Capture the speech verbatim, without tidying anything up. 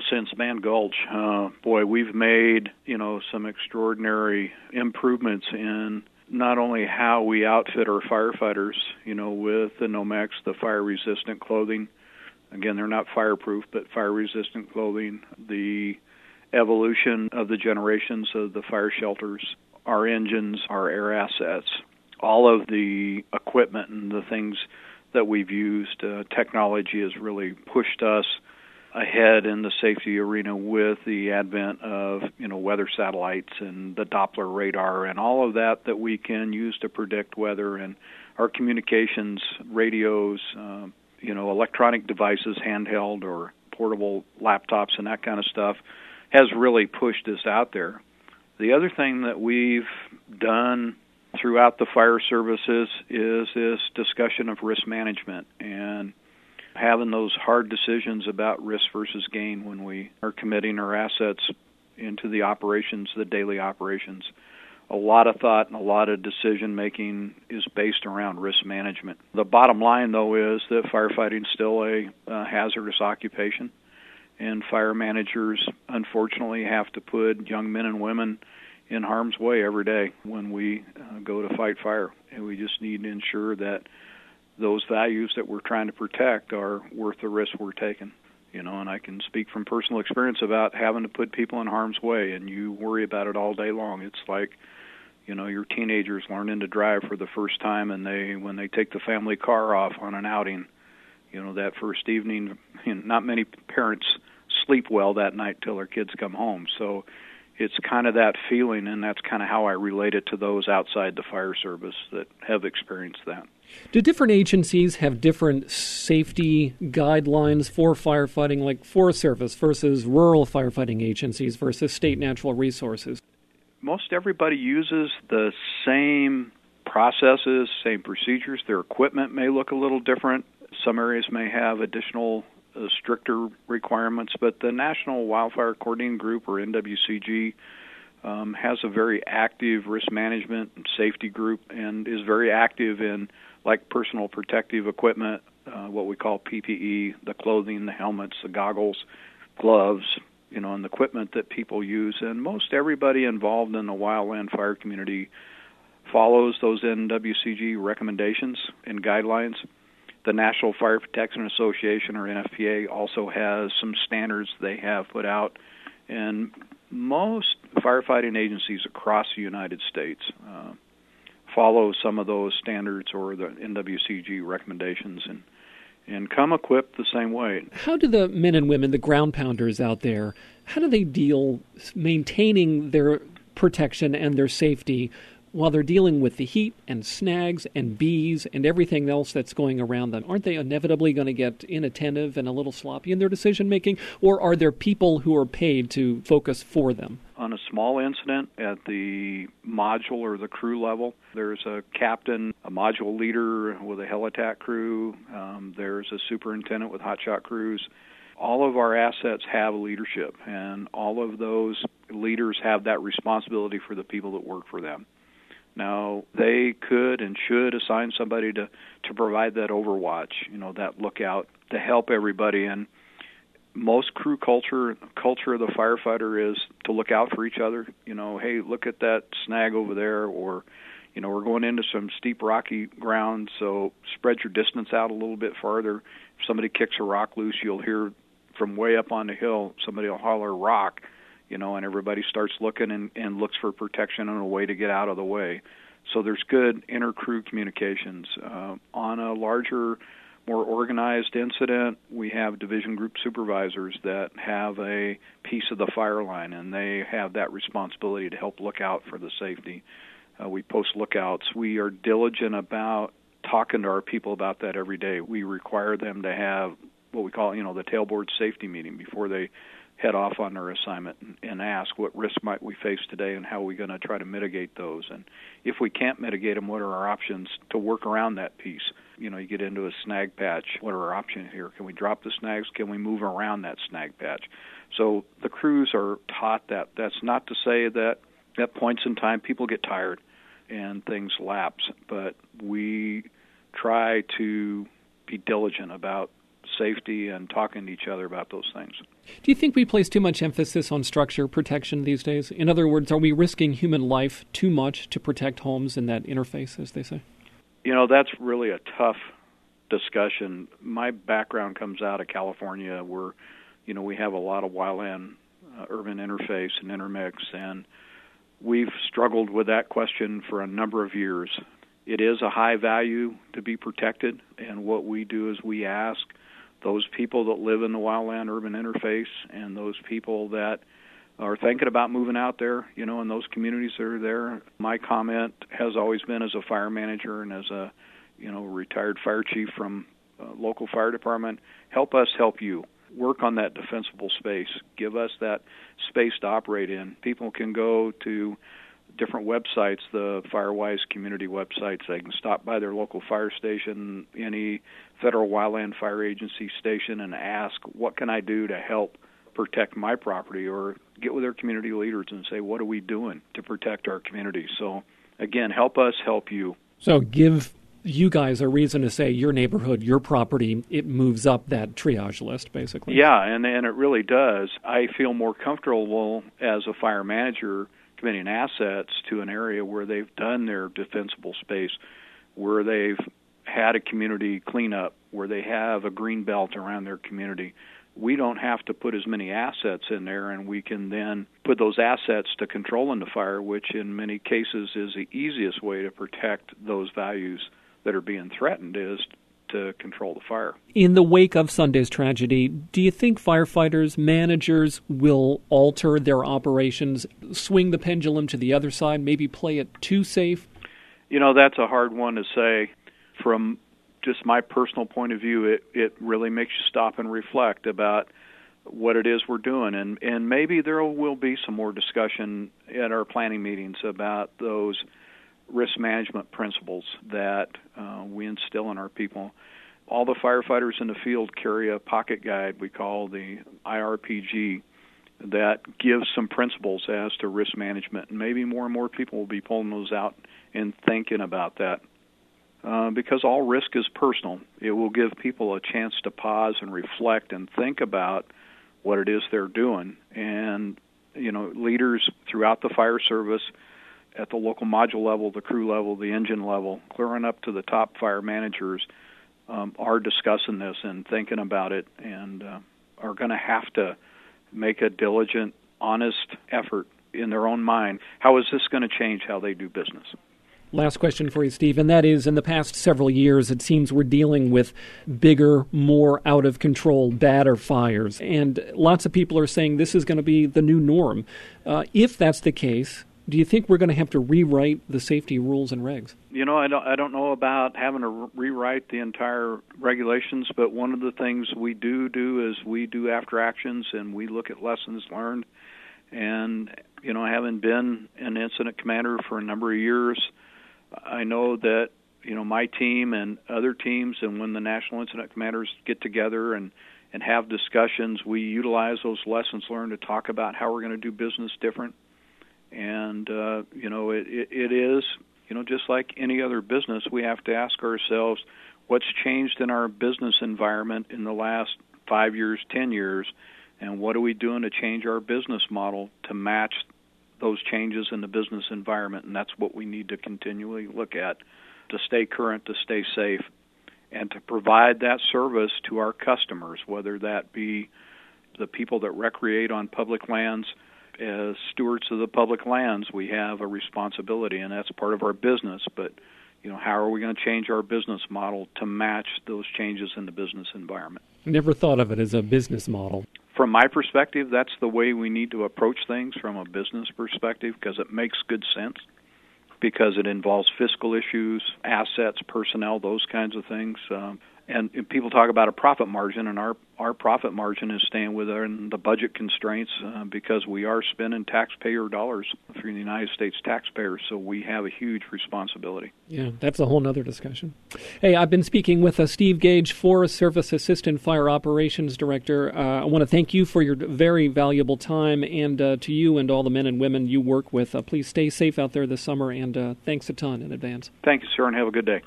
since Man Gulch, uh, boy, we've made, you know, some extraordinary improvements in not only how we outfit our firefighters, you know, with the Nomex, the fire-resistant clothing. Again, they're not fireproof, but fire-resistant clothing, the evolution of the generations of the fire shelters, our engines, our air assets, all of the equipment and the things that we've used. Uh, technology has really pushed us ahead in the safety arena with the advent of, you know, weather satellites and the Doppler radar and all of that that we can use to predict weather, and our communications, radios, um, you know, electronic devices, handheld or portable laptops and that kind of stuff has really pushed us out there. The other thing that we've done throughout the fire services is this discussion of risk management and having those hard decisions about risk versus gain when we are committing our assets into the operations, the daily operations. A lot of thought and a lot of decision-making is based around risk management. The bottom line, though, is that firefighting is still a uh, hazardous occupation, and fire managers, unfortunately, have to put young men and women in harm's way every day when we uh, go to fight fire. And we just need to ensure that those values that we're trying to protect are worth the risk we're taking. You know, and I can speak from personal experience about having to put people in harm's way, and you worry about it all day long. It's like, you know, your teenagers learning to drive for the first time, and they when they take the family car off on an outing, you know, that first evening, you know, not many parents sleep well that night till their kids come home. So it's kind of that feeling, and that's kind of how I relate it to those outside the fire service that have experienced that. Do different agencies have different safety guidelines for firefighting, like Forest Service versus rural firefighting agencies versus state natural resources? Most everybody uses the same processes, same procedures. Their equipment may look a little different. Some areas may have additional uh, stricter requirements, but the National Wildfire Coordinating Group, or N W C G, um, has a very active risk management and safety group and is very active in like personal protective equipment, uh, what we call P P E, the clothing, the helmets, the goggles, gloves, you know, and the equipment that people use. And most everybody involved in the wildland fire community follows those N W C G recommendations and guidelines. The National Fire Protection Association, or N F P A, also has some standards they have put out. And most firefighting agencies across the United States uh, follow some of those standards or the N W C G recommendations and and come equipped the same way. How do the men and women, the ground pounders out there, how do they deal maintaining their protection and their safety while they're dealing with the heat and snags and bees and everything else that's going around them? Aren't they inevitably going to get inattentive and a little sloppy in their decision-making, or are there people who are paid to focus for them? On a small incident at the module or the crew level, there's a captain, a module leader with a heli-tac crew. Um, there's a superintendent with hotshot crews. All of our assets have leadership, and all of those leaders have that responsibility for the people that work for them. Now, they could and should assign somebody to, to provide that overwatch, you know, that lookout to help everybody. And most crew culture, culture of the firefighter is to look out for each other. You know, hey, look at that snag over there, or, you know, we're going into some steep rocky ground, so spread your distance out a little bit farther. If somebody kicks a rock loose, you'll hear from way up on the hill, somebody will holler rock, you know, and everybody starts looking and, and looks for protection and a way to get out of the way. So there's good inter-crew communications. Uh, on a larger, more organized incident, we have division group supervisors that have a piece of the fire line, and they have that responsibility to help look out for the safety. Uh, we post lookouts. We are diligent about talking to our people about that every day. We require them to have what we call, you know, the tailboard safety meeting before they head off on their assignment and, and ask what risks might we face today and how are we going to try to mitigate those. And if we can't mitigate them, what are our options to work around that piece? You know, you get into a snag patch. What are our options here? Can we drop the snags? Can we move around that snag patch? So the crews are taught that. That's not to say that at points in time people get tired and things lapse, but we try to be diligent about safety and talking to each other about those things. Do you think we place too much emphasis on structure protection these days? In other words, are we risking human life too much to protect homes in that interface, as they say? You know, that's really a tough discussion. My background comes out of California where, you know, we have a lot of wildland uh, urban interface and intermix, and we've struggled with that question for a number of years. It is a high value to be protected, and what we do is we ask those people that live in the wildland urban interface and those people that are thinking about moving out there, you know, in those communities that are there. My comment has always been, as a fire manager and as a, you know, retired fire chief from a local fire department, help us help you. Work on that defensible space. Give us that space to operate in. People can go to different websites, the FireWise community websites. They can stop by their local fire station, any federal wildland fire agency station, and ask, what can I do to help protect my property? Or get with their community leaders and say, what are we doing to protect our community? So, again, help us help you. So give you guys a reason to say your neighborhood, your property, it moves up that triage list, basically. Yeah, and, and it really does. I feel more comfortable as a fire manager committing assets to an area where they've done their defensible space, where they've had a community cleanup, where they have a green belt around their community. We don't have to put as many assets in there, and we can then put those assets to controlling the fire, which in many cases is the easiest way to protect those values that are being threatened, is to control the fire. In the wake of Sunday's tragedy, do you think firefighters, managers will alter their operations, swing the pendulum to the other side, maybe play it too safe? You know, that's a hard one to say. From just my personal point of view, it, it really makes you stop and reflect about what it is we're doing. And, and maybe there will be some more discussion at our planning meetings about those risk management principles that uh, we instill in our people. All the firefighters in the field carry a pocket guide we call the I R P G that gives some principles as to risk management. And maybe more and more people will be pulling those out and thinking about that. Uh, because all risk is personal. It will give people a chance to pause and reflect and think about what it is they're doing. And, you know, leaders throughout the fire service, at the local module level, the crew level, the engine level, clearing up to the top fire managers, um, are discussing this and thinking about it, and uh, are going to have to make a diligent, honest effort in their own mind. How is this going to change how they do business? Last question for you, Steve, and that is, in the past several years, it seems we're dealing with bigger, more out-of-control, badder fires, and lots of people are saying this is going to be the new norm. Uh, if that's the case, do you think we're going to have to rewrite the safety rules and regs? You know, I don't, I don't know about having to re- rewrite the entire regulations, but one of the things we do do is we do after actions, and we look at lessons learned. And, you know, having been an incident commander for a number of years, I know that, you know, my team and other teams, and when the National Incident Commanders get together and, and have discussions, we utilize those lessons learned to talk about how we're going to do business different. And, uh, you know, it, it, it is, you know, just like any other business, we have to ask ourselves what's changed in our business environment in the last five years, ten years, and what are we doing to change our business model to match those changes in the business environment. And that's what we need to continually look at to stay current, to stay safe, and to provide that service to our customers, whether that be the people that recreate on public lands. As stewards of the public lands, we have a responsibility, and that's part of our business. But, you know, how are we going to change our business model to match those changes in the business environment? Never thought of it as a business model. From my perspective, that's the way we need to approach things from a business perspective, because it makes good sense, because it involves fiscal issues, assets, personnel, those kinds of things. Um, and, and people talk about a profit margin, and our, our profit margin is staying within the budget constraints uh, because we are spending taxpayer dollars for the United States taxpayers, so we have a huge responsibility. Yeah, that's a whole other discussion. Hey, I've been speaking with uh, Steve Gage, Forest Service Assistant Fire Operations Director. Uh, I want to thank you for your very valuable time, and uh, to you and all the men and women you work with. Uh, please stay safe out there this summer, and uh, thanks a ton in advance. Thank you, sir, and have a good day.